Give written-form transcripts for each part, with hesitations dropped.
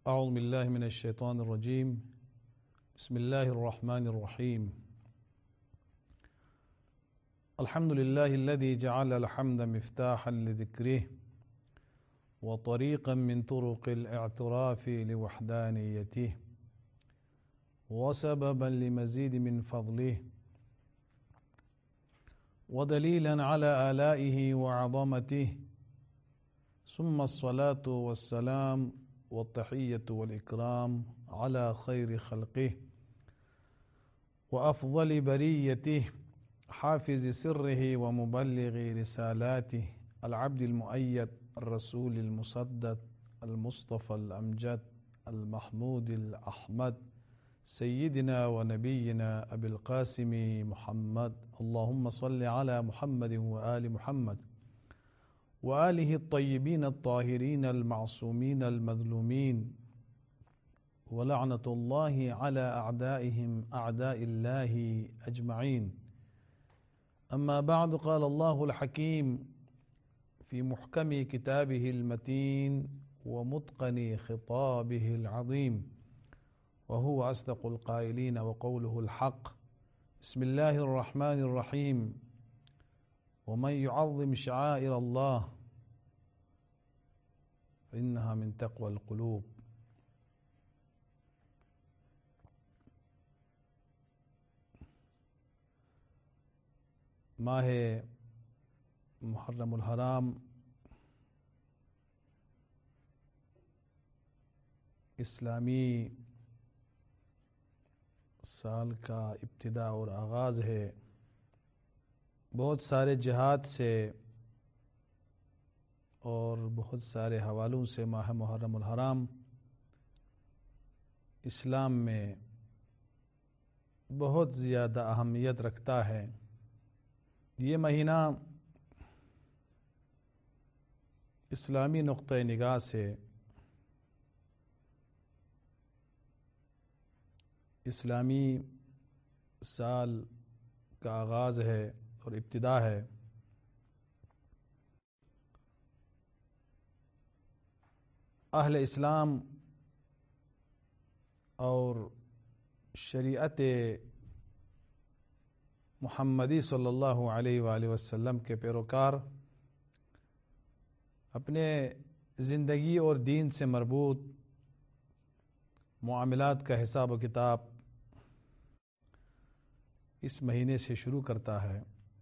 أعوذ بالله من الشيطان الرجيم. بسم الله الرحمن الرحيم. الحمد لله الذي جعل الحمد مفتاحا لذكره وطريقا من طرق الاعتراف لوحدانيته وسببا لمزيد من فضله ودليلا على آلائه وعظمته، ثم الصلاة والسلام والتحية والإكرام على خير خلقه وأفضل بريته، حافظ سره ومبلغ رسالاته، العبد المؤيد الرسول المسدد المصطفى الأمجد المحمود الأحمد، سيدنا ونبينا أبي القاسم محمد. اللهم صل على محمد وآل محمد وآله الطيبين الطاهرين المعصومين المظلومين، ولعنة الله على أعدائهم أعداء الله أجمعين. أما بعد، قال الله الحكيم في محكم كتابه المتين ومتقن خطابه العظيم، وهو أصدق القائلين وقوله الحق. بسم الله الرحمن الرحيم. ومن يعظم شعائر الله فإنها من تقوى القلوب. ماہ محرم الحرام اسلامی سال کا ابتدا اور آغاز ہے. بہت سارے جہات سے اور بہت سارے حوالوں سے ماہ محرم الحرام اسلام میں بہت زیادہ اہمیت رکھتا ہے. یہ مہینہ اسلامی نقطہ نگاہ سے اسلامی سال کا آغاز ہے اور ابتدا ہے. اہل اسلام اور شریعت محمدی صلی اللہ علیہ وآلہ وسلم کے پیروکار اپنے زندگی اور دین سے مربوط معاملات کا حساب و کتاب اس مہینے سے شروع کرتا ہے.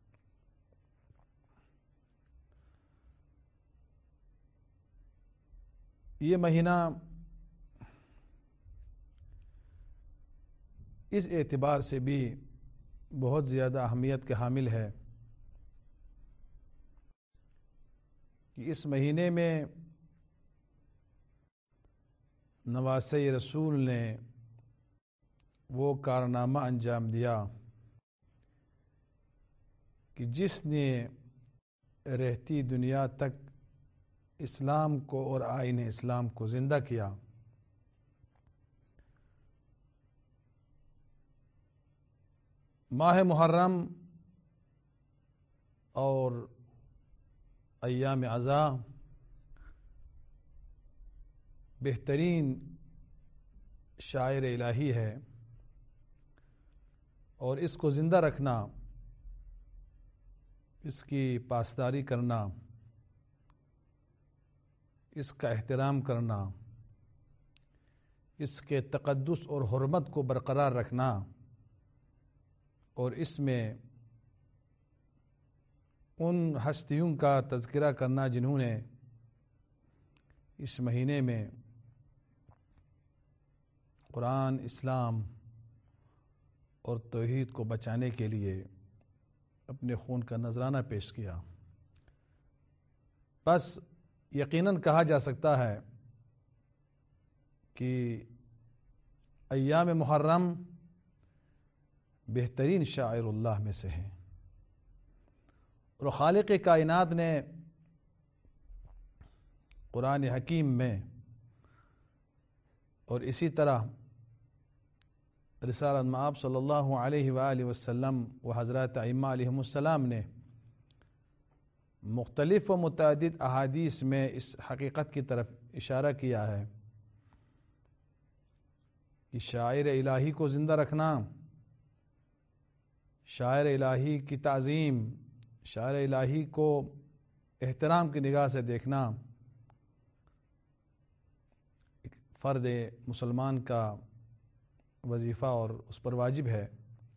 یہ مہینہ اس اعتبار سے بھی بہت زیادہ اہمیت کے حامل ہے کہ اس مہینے میں نواسۂ رسول نے وہ کارنامہ انجام دیا کہ جس نے رہتی دنیا تک اسلام کو اور آئین اسلام کو زندہ کیا. ماہ محرم اور ایام عزا بہترین شاعر الہی ہے، اور اس کو زندہ رکھنا، اس کی پاسداری کرنا، اس کا احترام کرنا، اس کے تقدس اور حرمت کو برقرار رکھنا، اور اس میں ان ہستیوں کا تذکرہ کرنا جنہوں نے اس مہینے میں قرآن، اسلام اور توحید کو بچانے کے لیے اپنے خون کا نذرانہ پیش کیا. بس یقیناً کہا جا سکتا ہے کہ ایام محرم بہترین شاعر اللہ میں سے ہیں، اور خالق کائنات نے قرآن حکیم میں اور اسی طرح رسالت مآب صلی اللہ علیہ وآلہ وسلم و حضرات ائمہ علیہم السلام نے مختلف و متعدد احادیث میں اس حقیقت کی طرف اشارہ کیا ہے کہ شاعر الہی کو زندہ رکھنا، شاعر الہی کی تعظیم، شاعر الہی کو احترام کی نگاہ سے دیکھنا ایک فرد مسلمان کا وظیفہ اور اس پر واجب ہے۔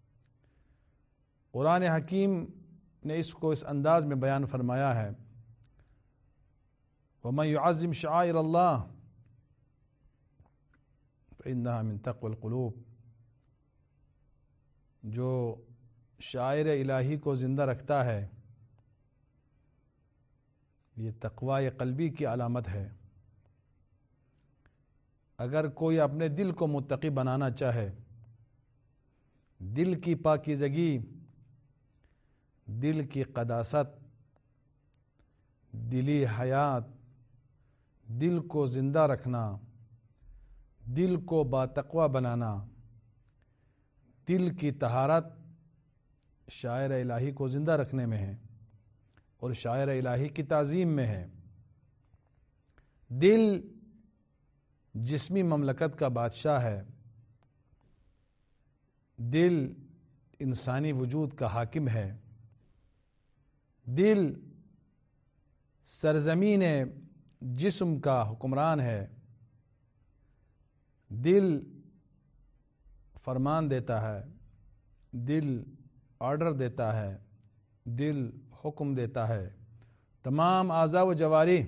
قرآن حکیم نے اس کو اس انداز میں بیان فرمایا ہے، وَمَن يُعَظِّمْ شَعَائِرَ اللَّهِ فَإِنَّهَا مِن تَقْوَى الْقُلُوبِ، جو شاعر الہی کو زندہ رکھتا ہے یہ تقوی قلبی کی علامت ہے۔ اگر کوئی اپنے دل کو متقی بنانا چاہے، دل کی پاکیزگی، دل کی قداست، دلی حیات، دل کو زندہ رکھنا، دل کو باتقوی بنانا، دل کی طہارت شاعر الہی کو زندہ رکھنے میں ہے اور شاعر الہی کی تعظیم میں ہے۔ دل جسمی مملکت کا بادشاہ ہے، دل انسانی وجود کا حاکم ہے، دل سرزمین جسم کا حکمران ہے، دل فرمان دیتا ہے، دل آرڈر دیتا ہے، دل حکم دیتا ہے۔ تمام اعضاء و جوارح،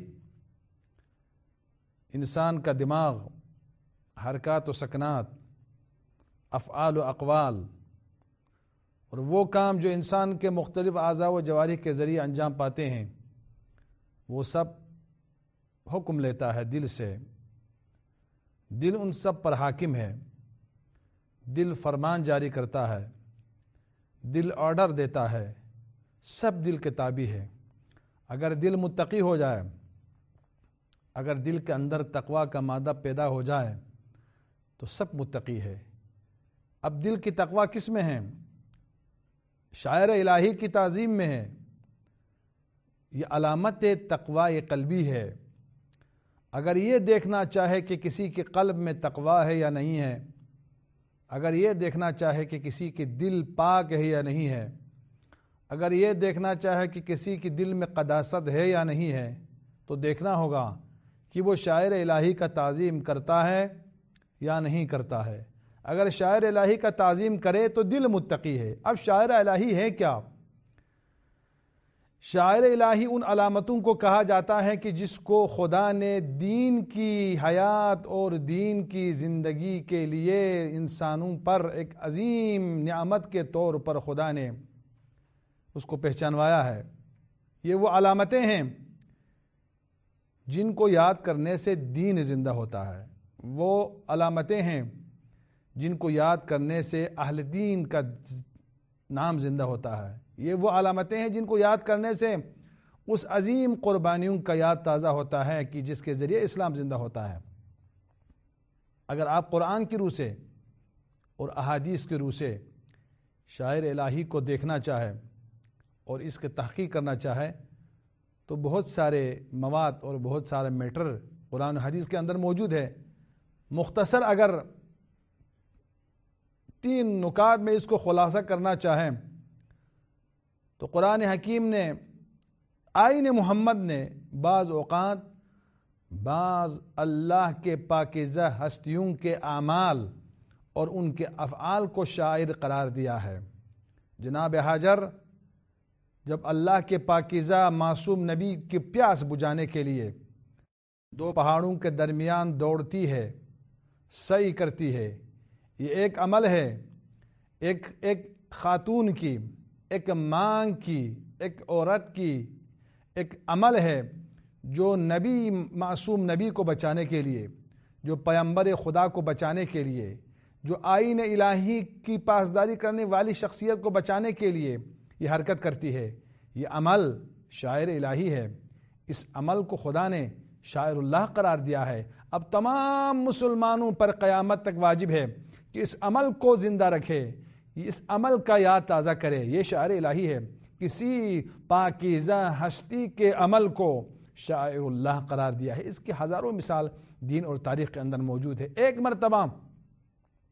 انسان کا دماغ، حرکات و سکنات، افعال و اقوال اور وہ کام جو انسان کے مختلف اعضاء و جوارح کے ذریعے انجام پاتے ہیں، وہ سب حکم لیتا ہے دل سے۔ دل ان سب پر حاکم ہے، دل فرمان جاری کرتا ہے، دل آرڈر دیتا ہے، سب دل کے تابع ہے۔ اگر دل متقی ہو جائے، اگر دل کے اندر تقوی کا مادہ پیدا ہو جائے تو سب متقی ہے۔ اب دل کی تقوی کس میں ہے؟ شاعر الہی کی تعظیم میں ہے۔ یہ علامت تقوی قلبی ہے۔ اگر یہ دیکھنا چاہے کہ کسی کے قلب میں تقوی ہے یا نہیں ہے، اگر یہ دیکھنا چاہے کہ کسی کے دل پاک ہے یا نہیں ہے، اگر یہ دیکھنا چاہے کہ کسی کے دل میں قداست ہے یا نہیں ہے، تو دیکھنا ہوگا کہ وہ شاعر الہی کا تعظیم کرتا ہے یا نہیں کرتا ہے۔ اگر شاعر الہی کا تعظیم کرے تو دل متقی ہے۔ اب شاعر الہی ہے کیا؟ شاعر الہی ان علامتوں کو کہا جاتا ہے کہ جس کو خدا نے دین کی حیات اور دین کی زندگی کے لیے انسانوں پر ایک عظیم نعمت کے طور پر خدا نے اس کو پہچانوایا ہے۔ یہ وہ علامتیں ہیں جن کو یاد کرنے سے دین زندہ ہوتا ہے، وہ علامتیں ہیں جن کو یاد کرنے سے اہل دین کا نام زندہ ہوتا ہے، یہ وہ علامتیں ہیں جن کو یاد کرنے سے اس عظیم قربانیوں کا یاد تازہ ہوتا ہے کہ جس کے ذریعے اسلام زندہ ہوتا ہے۔ اگر آپ قرآن کی روح سے اور احادیث کی روح سے شاعر الہی کو دیکھنا چاہے اور اس کی تحقیق کرنا چاہے تو بہت سارے مواد اور بہت سارے میٹر قرآن و حدیث کے اندر موجود ہے۔ مختصر اگر 3 نکات میں اس کو خلاصہ کرنا چاہیں تو قرآن حکیم نے، آئین محمد نے بعض اوقات بعض اللہ کے پاکیزہ ہستیوں کے اعمال اور ان کے افعال کو شاعر قرار دیا ہے۔ جناب ہاجر جب اللہ کے پاکیزہ معصوم نبی کی پیاس بجھانے کے لیے 2 پہاڑوں کے درمیان دوڑتی ہے، سعی کرتی ہے، یہ ایک عمل ہے، ایک خاتون کی، ایک ماں کی، ایک عورت کی ایک عمل ہے جو نبی، معصوم نبی کو بچانے کے لیے، جو پیغمبر خدا کو بچانے کے لیے، جو آئین الہی کی پاسداری کرنے والی شخصیت کو بچانے کے لیے یہ حرکت کرتی ہے۔ یہ عمل شاعر الہی ہے۔ اس عمل کو خدا نے شاعر اللہ قرار دیا ہے۔ اب تمام مسلمانوں پر قیامت تک واجب ہے کہ اس عمل کو زندہ رکھے، اس عمل کا یاد تازہ کرے۔ یہ شاعر الہی ہے۔ کسی پاکیزہ ہستی کے عمل کو شاعر اللہ قرار دیا ہے۔ اس کی ہزاروں مثال دین اور تاریخ کے اندر موجود ہے۔ ایک مرتبہ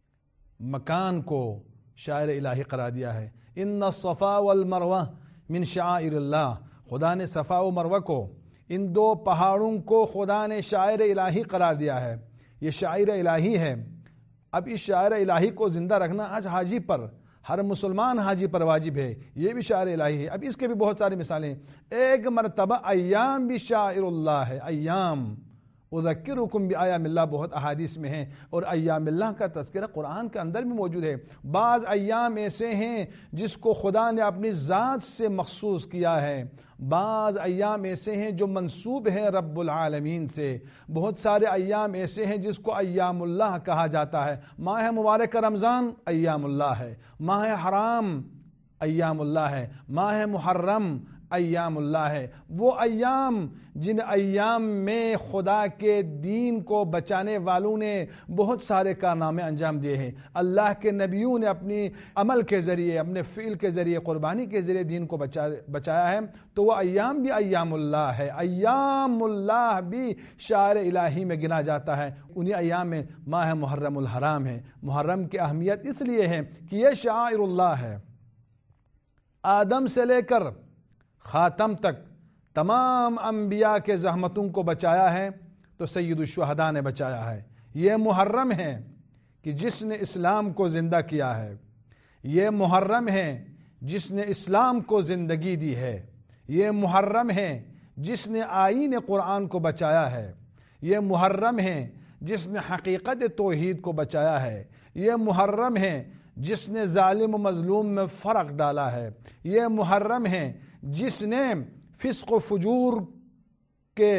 مکان کو شاعر الہی قرار دیا ہے۔ ان الصفا والمروہ من شعائر اللہ، خدا نے صفا و مروہ کو، ان دو پہاڑوں کو خدا نے شاعر الہی قرار دیا ہے، یہ شاعر الہی ہے۔ اب اس شاعر الہی کو زندہ رکھنا آج حاجی پر، ہر مسلمان حاجی پر واجب ہے، یہ بھی شاعر الہی ہے۔ اب اس کے بھی بہت ساری مثالیں ہیں۔ ایک مرتبہ ایام بھی شاعر اللہ ہے، ایام اذکرکم بایام اللہ بہت احادیث میں ہیں، اور ایام اللہ کا تذکرہ قرآن کے اندر بھی موجود ہے۔ بعض ایام ایسے ہیں جس کو خدا نے اپنی ذات سے مخصوص کیا ہے، بعض ایام ایسے ہیں جو منسوب ہیں رب العالمین سے، بہت سارے ایام ایسے ہیں جس کو ایام اللہ کہا جاتا ہے۔ ماہ مبارک رمضان ایام اللہ ہے، ماہ حرام ایام اللہ ہے، ماہ محرم ایام اللہ ہے۔ وہ ایام جن ایام میں خدا کے دین کو بچانے والوں نے بہت سارے کارنامے انجام دیے ہیں، اللہ کے نبیوں نے اپنی عمل کے ذریعے، اپنے فعل کے ذریعے، قربانی کے ذریعے دین کو بچایا ہے، تو وہ ایام بھی ایام اللہ ہے۔ ایام اللہ بھی شاعر الہی میں گنا جاتا ہے۔ انہی ایام میں ماہ محرم الحرام ہے۔ محرم کی اہمیت اس لیے ہے کہ یہ شاعر اللہ ہے۔ آدم سے لے کر خاتم تک تمام انبیاء کے زحمتوں کو بچایا ہے تو سید الشہداء نے بچایا ہے۔ یہ محرم ہے کہ جس نے اسلام کو زندہ کیا ہے، یہ محرم ہے جس نے اسلام کو زندگی دی ہے، یہ محرم ہے جس نے آئین قرآن کو بچایا ہے، یہ محرم ہے جس نے حقیقت توحید کو بچایا ہے، یہ محرم ہے جس نے ظالم و مظلوم میں فرق ڈالا ہے، یہ محرم ہے جس نے فسق و فجور کے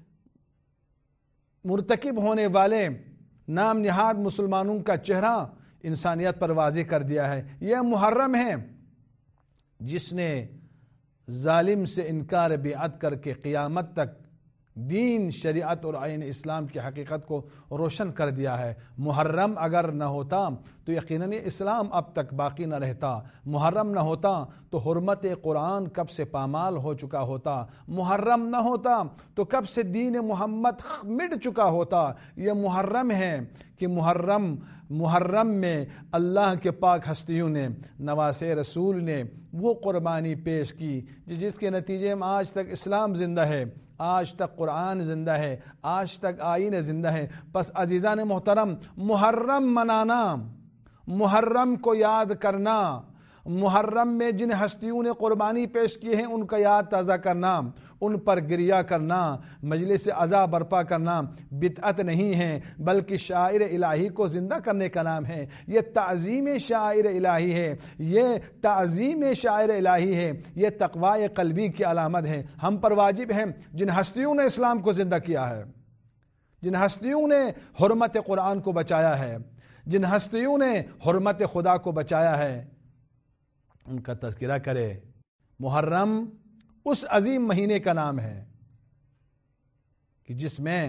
مرتکب ہونے والے نام نہاد مسلمانوں کا چہرہ انسانیت پر واضح کر دیا ہے، یہ محرم ہے جس نے ظالم سے انکار بیعت کر کے قیامت تک دین، شریعت اور آئین اسلام کی حقیقت کو روشن کر دیا ہے۔ محرم اگر نہ ہوتا تو یقیناً اسلام اب تک باقی نہ رہتا، محرم نہ ہوتا تو حرمت قرآن کب سے پامال ہو چکا ہوتا، محرم نہ ہوتا تو کب سے دین محمد مٹ چکا ہوتا۔ یہ محرم ہے کہ محرم میں اللہ کے پاک ہستیوں نے، نواسے رسول نے وہ قربانی پیش کی جس کے نتیجے میں آج تک اسلام زندہ ہے، آج تک قرآن زندہ ہے، آج تک آئین زندہ ہے۔ پس عزیزان محترم، محرم منانا، محرم کو یاد کرنا، محرم میں جن ہستیوں نے قربانی پیش کی ہے ان کا یاد تازہ کرنا، ان پر گریہ کرنا، مجلس عزا برپا کرنا بدعت نہیں ہے بلکہ شاعر الہی کو زندہ کرنے کا نام ہے۔ یہ تعظیم شاعر الہی ہے، یہ تعظیم شاعر الہی ہے، یہ تقوی قلبی کی علامت ہے۔ ہم پر واجب ہے جن ہستیوں نے اسلام کو زندہ کیا ہے، جن ہستیوں نے حرمت قرآن کو بچایا ہے، جن ہستیوں نے حرمت خدا کو بچایا ہے، ان کا تذکرہ کرے۔ محرم اس عظیم مہینے کا نام ہے کہ جس میں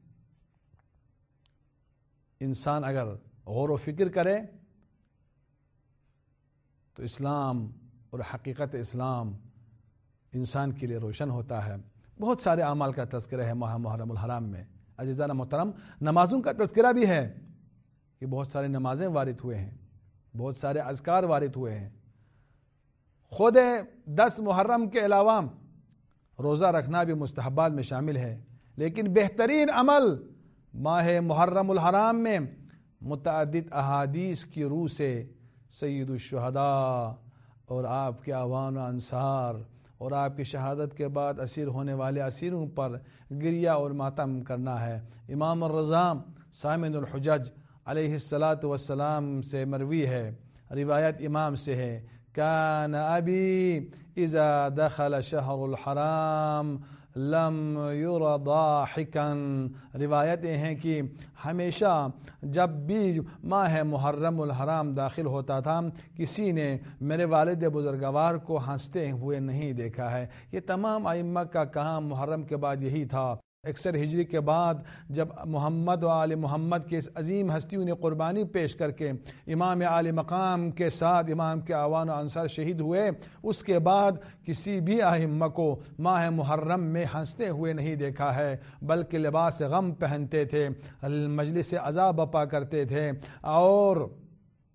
انسان اگر غور و فکر کرے تو اسلام اور حقیقت اسلام انسان کے لیے روشن ہوتا ہے۔ بہت سارے اعمال کا تذکرہ ہے ماہ محرم الحرام میں۔ عزیزان محترم، نمازوں کا تذکرہ بھی ہے کہ بہت سارے نمازیں وارد ہوئے ہیں، بہت سارے اذکار وارد ہوئے ہیں۔ خود 10 محرم کے علاوہ روزہ رکھنا بھی مستحبات میں شامل ہے، لیکن بہترین عمل ماہ محرم الحرام میں متعدد احادیث کی روح سے سید الشہداء اور آپ کے اعوان و انصار اور آپ کی شہادت کے بعد اسیر ہونے والے اسیروں پر گریہ اور ماتم کرنا ہے۔ امام الرضا سامن الحجج علیہ السلام سے مروی ہے، روایت امام سے ہے، کان ابی اذا دخل شہر الحرام لم یر ضاحکا، روایتیں ہیں کہ ہمیشہ جب بھی ماہ محرم الحرام داخل ہوتا تھا کسی نے میرے والد بزرگوار کو ہنستے ہوئے نہیں دیکھا ہے۔ یہ تمام ائمہ کا کام محرم کے بعد یہی تھا۔ 61 ہجری کے بعد جب محمد و آل محمد کے اس عظیم ہستیوں نے قربانی پیش کر کے امام عالی مقام کے ساتھ امام کے اعوان و انصار شہید ہوئے، اس کے بعد کسی بھی ائمہ کو ماہ محرم میں ہنستے ہوئے نہیں دیکھا ہے، بلکہ لباس غم پہنتے تھے، مجلس عزا بپا کرتے تھے اور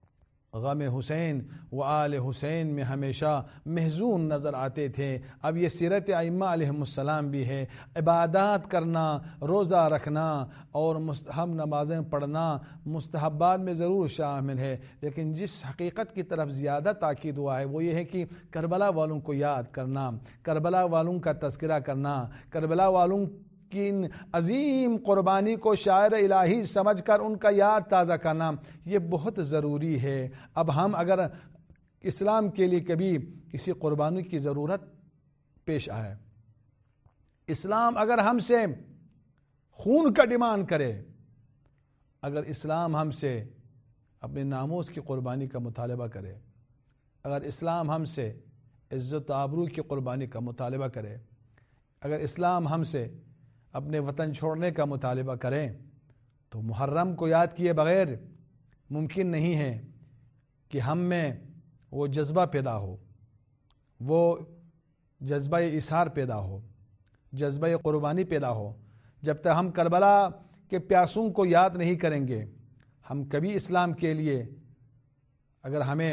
غم حسین و آل حسین میں ہمیشہ محزون نظر آتے تھے۔ اب یہ سیرت ائمہ علیہم السلام بھی ہے۔ عبادات کرنا، روزہ رکھنا اور مستحب نمازیں پڑھنا مستحبات میں ضرور شامل ہے، لیکن جس حقیقت کی طرف زیادہ تاکید ہوا ہے وہ یہ ہے کہ کربلا والوں کو یاد کرنا، کربلا والوں کا تذکرہ کرنا، کربلا والوں کی ان عظیم قربانی کو شاعر الہی سمجھ کر ان کا یاد تازہ کرنا، یہ بہت ضروری ہے۔ اب ہم اگر اسلام کے لیے کبھی کسی قربانی کی ضرورت پیش آئے، اسلام اگر ہم سے خون کا ڈیمانڈ کرے، اگر اسلام ہم سے اپنے ناموس کی قربانی کا مطالبہ کرے، اگر اسلام ہم سے عزت و آبرو کی قربانی کا مطالبہ کرے، اگر اسلام ہم سے اپنے وطن چھوڑنے کا مطالبہ کریں، تو محرم کو یاد کیے بغیر ممکن نہیں ہے کہ ہم میں وہ جذبہ پیدا ہو، وہ جذبہ اظہار پیدا ہو، جذبہ قربانی پیدا ہو۔ جب تک ہم کربلا کے پیاسوں کو یاد نہیں کریں گے، ہم کبھی اسلام کے لیے اگر ہمیں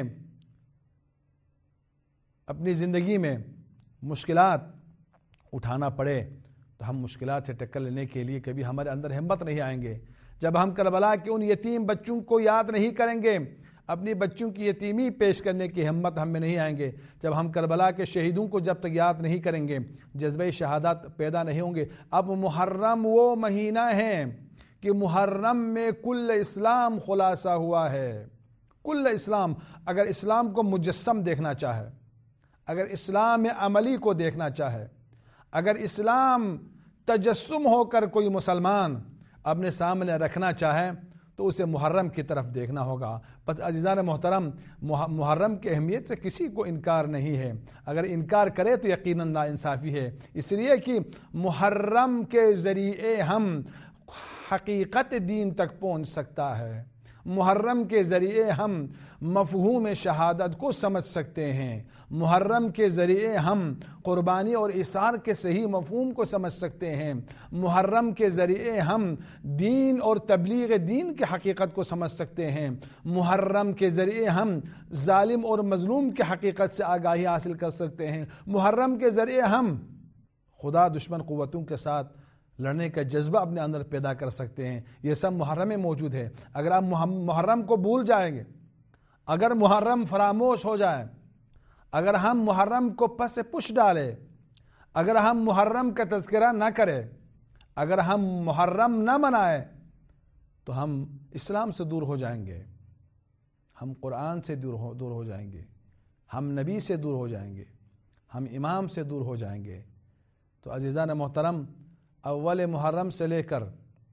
اپنی زندگی میں مشکلات اٹھانا پڑے تو ہم مشکلات سے ٹکر لینے کے لیے کبھی ہمارے اندر ہمت نہیں آئیں گے۔ جب ہم کربلا کے ان یتیم بچوں کو یاد نہیں کریں گے، اپنی بچوں کی یتیمی پیش کرنے کی ہمت ہم میں نہیں آئیں گے، جب ہم کربلا کے شہیدوں کو جب تک یاد نہیں کریں گے، جذبہ شہادت پیدا نہیں ہوں گے۔ اب محرم وہ مہینہ ہے کہ محرم میں کل اسلام خلاصہ ہوا ہے۔ کل اسلام، اگر اسلام کو مجسم دیکھنا چاہے، اگر اسلام عملی کو دیکھنا چاہے، اگر اسلام تجسم ہو کر کوئی مسلمان اپنے سامنے رکھنا چاہے تو اسے محرم کی طرف دیکھنا ہوگا۔ پس عزیزان محترم، محرم کی اہمیت سے کسی کو انکار نہیں ہے، اگر انکار کرے تو یقیناً ناانصافی ہے، اس لیے کہ محرم کے ذریعے ہم حقیقت دین تک پہنچ سکتا ہے، محرم کے ذریعے ہم مفہوم شہادت کو سمجھ سکتے ہیں، محرم کے ذریعے ہم قربانی اور اثار کے صحیح مفہوم کو سمجھ سکتے ہیں، محرم کے ذریعے ہم دین اور تبلیغ دین کی حقیقت کو سمجھ سکتے ہیں، محرم کے ذریعے ہم ظالم اور مظلوم کی حقیقت سے آگاہی حاصل کر سکتے ہیں، محرم کے ذریعے ہم خدا دشمن قوتوں کے ساتھ لڑنے کا جذبہ اپنے اندر پیدا کر سکتے ہیں۔ یہ سب محرم میں موجود ہے۔ اگر آپ محرم کو بھول جائیں گے، اگر محرم فراموش ہو جائے، اگر ہم محرم کو پس پش ڈالیں، اگر ہم محرم کا تذکرہ نہ کریں، اگر ہم محرم نہ منائیں، تو ہم اسلام سے دور ہو جائیں گے، ہم قرآن سے دور ہو جائیں گے، ہم نبی سے دور ہو جائیں گے، ہم امام سے دور ہو جائیں گے۔ تو عزیزان محترم، اول محرم سے لے کر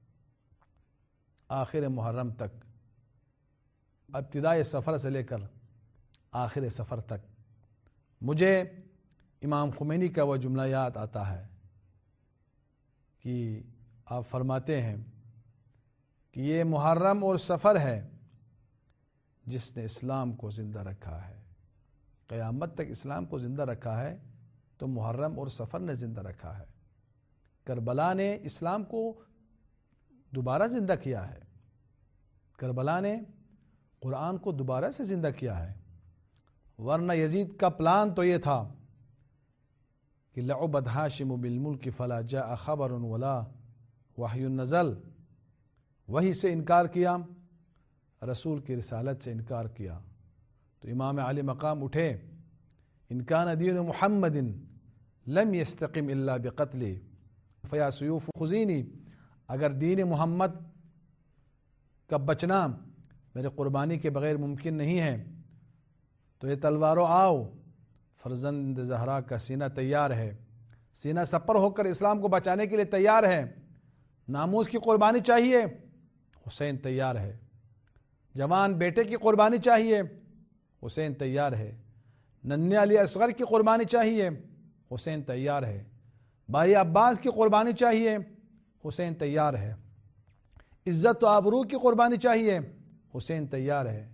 آخر محرم تک، ابتدائی سفر سے لے کر آخر سفر تک، مجھے امام خمینی کا وہ جملہ یاد آتا ہے کہ آپ فرماتے ہیں کہ یہ محرم اور سفر ہے جس نے اسلام کو زندہ رکھا ہے، قیامت تک اسلام کو زندہ رکھا ہے تو محرم اور سفر نے زندہ رکھا ہے۔ کربلا نے اسلام کو دوبارہ زندہ کیا ہے، کربلا نے قرآن کو دوبارہ سے زندہ کیا ہے، ورنہ یزید کا پلان تو یہ تھا کہ لعبد ہاشم بالملک فلا جاء خبر ولا وحی نزل، وحی سے انکار کیا، رسول کی رسالت سے انکار کیا، تو امام علی مقام اٹھے، ان کان دین محمد لم یستقم الا بقتل فیا سیوف خزینی، اگر دین محمد کا بچنا میرے قربانی کے بغیر ممکن نہیں ہے تو یہ تلواروں آؤ، فرزند زہرا کا سینہ تیار ہے، سینہ سپر ہو کر اسلام کو بچانے کے لیے تیار ہے، ناموس کی قربانی چاہیے، حسین تیار ہے، جوان بیٹے کی قربانی چاہیے، حسین تیار ہے، ننھے علی اصغر کی قربانی چاہیے، حسین تیار ہے، بھائی عباس کی قربانی چاہیے، حسین تیار ہے، عزت و آبرو کی قربانی چاہیے، حسین تیار ہے،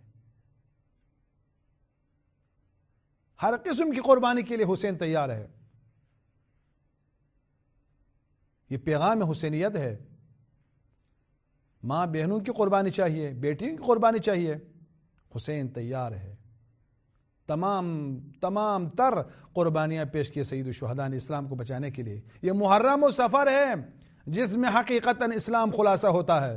ہر قسم کی قربانی کے لیے حسین تیار ہے۔ یہ پیغام حسینیت ہے۔ ماں بہنوں کی قربانی چاہیے، بیٹیوں کی قربانی چاہیے، حسین تیار ہے. تمام تر قربانیاں پیش کی سید الشہداء نے اسلام کو بچانے کے لیے. یہ محرم و سفر ہے جس میں حقیقتاً اسلام خلاصہ ہوتا ہے.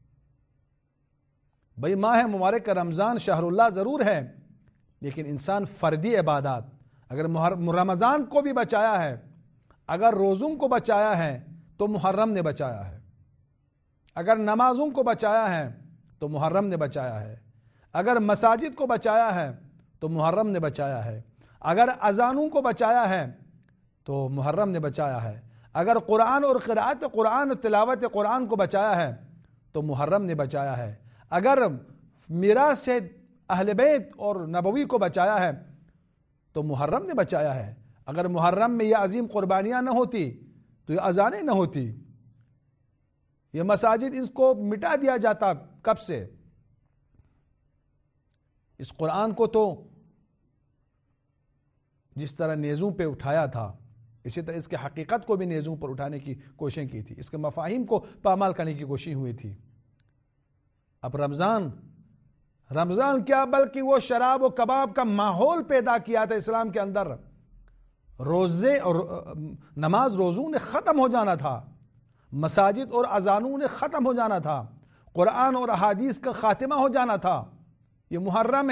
بھئی ماہ مبارک کا رمضان شہر اللہ ضرور ہے، لیکن انسان فردی عبادات، اگر رمضان کو بھی بچایا ہے، اگر روزوں کو بچایا ہے تو محرم نے بچایا ہے. اگر نمازوں کو بچایا ہے تو محرم نے بچایا ہے. اگر مساجد کو بچایا ہے تو محرم نے بچایا ہے. اگر اذانوں کو بچایا ہے تو محرم نے بچایا ہے. اگر قرآن اور قرأت قرآن تلاوت قرآن کو بچایا ہے تو محرم نے بچایا ہے. اگر میراث سے اہل بیت اور نبوی کو بچایا ہے تو محرم نے بچایا ہے. اگر محرم میں یہ عظیم قربانیاں نہ ہوتی تو یہ اذانیں نہ ہوتی، یہ مساجد اس کو مٹا دیا جاتا کب سے. اس قرآن کو تو جس طرح نیزوں پہ اٹھایا تھا، اسی طرح اس کے حقیقت کو بھی نیزوں پر اٹھانے کی کوششیں کی تھی، اس کے مفاہیم کو پامال کرنے کی کوشش ہوئی تھی. اب رمضان کیا بلکہ وہ شراب و کباب کا ماحول پیدا کیا تھا اسلام کے اندر. روزے اور نماز روزوں نے ختم ہو جانا تھا، مساجد اور اذانوں نے ختم ہو جانا تھا، قرآن اور احادیث کا خاتمہ ہو جانا تھا. یہ محرم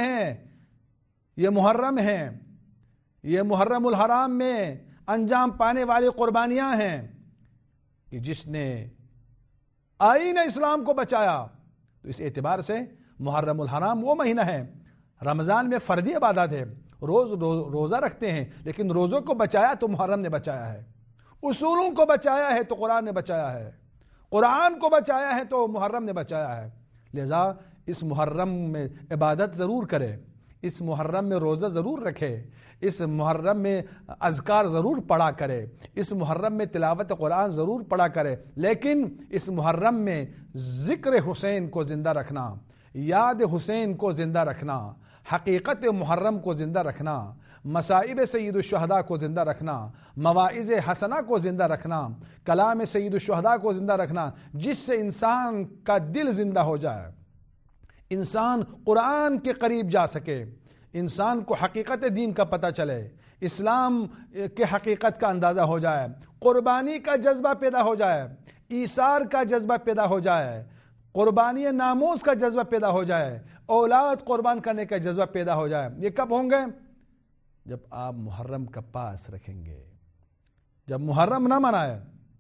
ہے، یہ محرم الحرام میں انجام پانے والی قربانیاں ہیں کہ جس نے آئین اسلام کو بچایا. تو اس اعتبار سے محرم الحرام وہ مہینہ ہے. رمضان میں فردی عبادت ہے، روزہ رکھتے ہیں، لیکن روزوں کو بچایا تو محرم نے بچایا ہے. اصولوں کو بچایا ہے تو قرآن نے بچایا ہے، قرآن کو بچایا ہے تو محرم نے بچایا ہے. لہذا اس محرم میں عبادت ضرور کرے، اس محرم میں روزہ ضرور رکھے، اس محرم میں اذکار ضرور پڑھا کرے، اس محرم میں تلاوت قرآن ضرور پڑھا کرے، لیکن اس محرم میں ذکر حسین کو زندہ رکھنا، یاد حسین کو زندہ رکھنا، حقیقت محرم کو زندہ رکھنا، مصائب سید الشہداء کو زندہ رکھنا، مواعظ حسنہ کو زندہ رکھنا، کلام سید الشہداء کو زندہ رکھنا، جس سے انسان کا دل زندہ ہو جائے، انسان قرآن کے قریب جا سکے، انسان کو حقیقت دین کا پتہ چلے، اسلام کے حقیقت کا اندازہ ہو جائے، قربانی کا جذبہ پیدا ہو جائے، ایثار کا جذبہ پیدا ہو جائے، قربانی ناموس کا جذبہ پیدا ہو جائے، اولاد قربان کرنے کا جذبہ پیدا ہو جائے. یہ کب ہوں گے؟ جب آپ محرم کا پاس رکھیں گے. جب محرم نہ منائے،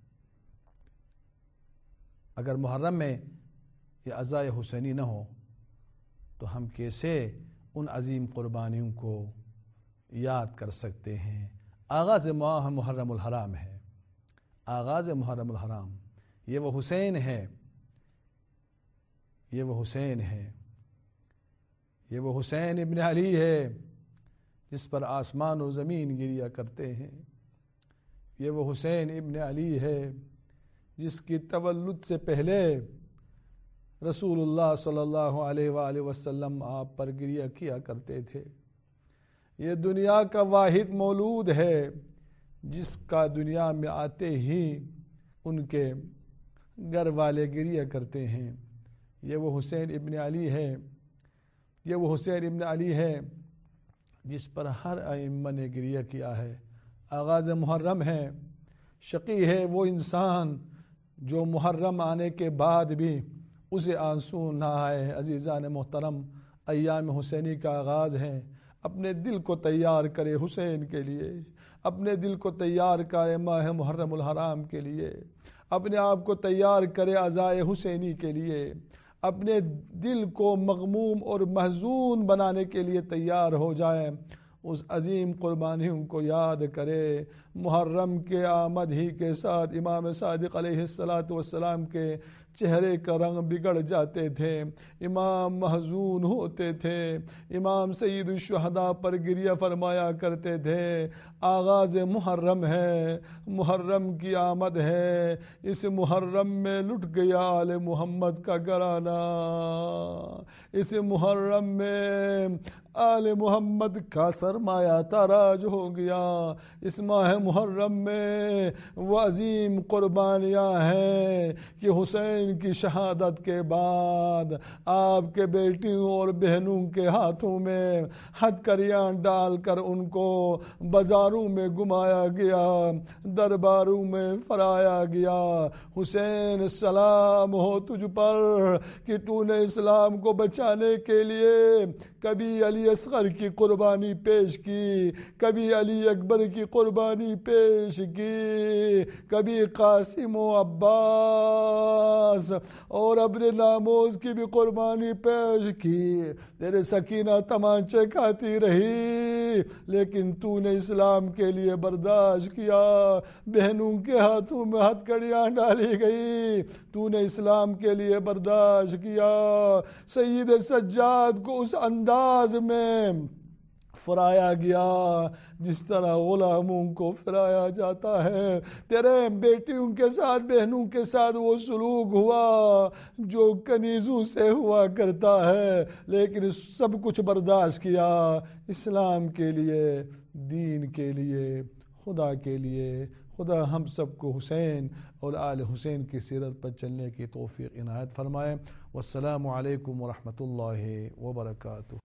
اگر محرم میں یہ عزائے حسینی نہ ہو تو ہم کیسے ان عظیم قربانیوں کو یاد کر سکتے ہیں؟ آغاز ماہ محرم الحرام ہے، آغاز محرم الحرام. یہ وہ حسین ہے، یہ وہ حسین ہے، یہ وہ حسین ابن علی ہے جس پر آسمان و زمین گریا کرتے ہیں. یہ وہ حسین ابن علی ہے جس کی تولد سے پہلے رسول اللہ صلی اللہ علیہ وآلہ وسلم آپ پر گریہ کیا کرتے تھے. یہ دنیا کا واحد مولود ہے جس کا دنیا میں آتے ہی ان کے گھر والے گریہ کرتے ہیں. یہ وہ حسین ابن علی ہے، یہ وہ حسین ابن علی ہے جس پر ہر ائمہ نے گریہ کیا ہے. آغاز محرم ہے. شقی ہے وہ انسان جو محرم آنے کے بعد بھی اسے آنسو نہ آئے. عزیزان محترم، ایام حسینی کا آغاز ہے. اپنے دل کو تیار کرے حسین کے لیے، اپنے دل کو تیار کرے ماہ محرم الحرام کے لیے، اپنے آپ کو تیار کرے عزائے حسینی کے لیے، اپنے دل کو مغموم اور محزون بنانے کے لیے تیار ہو جائے. اس عظیم قربانیوں کو یاد کرے. محرم کے آمد ہی کے ساتھ امام صادق علیہ السلام کے چہرے کا رنگ بگڑ جاتے تھے، امام محزون ہوتے تھے، امام سید الشہداء پر گریہ فرمایا کرتے تھے. آغاز محرم ہے، محرم کی آمد ہے. اس محرم میں لٹ گیا آل محمد کا گھرانہ، اس محرم میں آل محمد کا سرمایہ تاراج ہو گیا۔ اس ماہ محرم میں وہ عظیم قربانیاں ہیں کہ حسین کی شہادت کے بعد آپ کے بیٹیوں اور بہنوں کے ہاتھوں میں ہتھکڑیاں ڈال کر ان کو بازاروں میں گھمایا گیا، درباروں میں فرایا گیا۔ حسین سلام ہو تجھ پر کہ تو نے اسلام کو بچانے کے لیے کبھی علی اصغر کی قربانی پیش کی، کبھی علی اکبر کی قربانی پیش کی، کبھی قاسم و عباس اور ابن ناموز کی بھی قربانی پیش کی۔ تیرے سکینہ تمانچے کھاتی رہی لیکن تو نے اسلام کے لیے برداشت کیا۔ بہنوں کے ہاتھوں میں ہتھکڑیاں ڈالی گئی، تو نے اسلام کے لیے برداشت کیا۔ سید سجاد کو اس انداز میں فرایا گیا جس طرح غلاموں کو فرایا جاتا ہے۔ تیرے بیٹیوں کے ساتھ، بہنوں کے ساتھ وہ سلوک ہوا جو کنیزوں سے ہوا کرتا ہے، لیکن سب کچھ برداشت کیا اسلام کے لیے، دین کے لیے، خدا کے لیے۔ خدا ہم سب کو حسین اور آل حسین کی سیرت پر چلنے کی توفیق عنایت فرمائے۔ والسلام علیکم ورحمۃ اللہ وبرکاتہ۔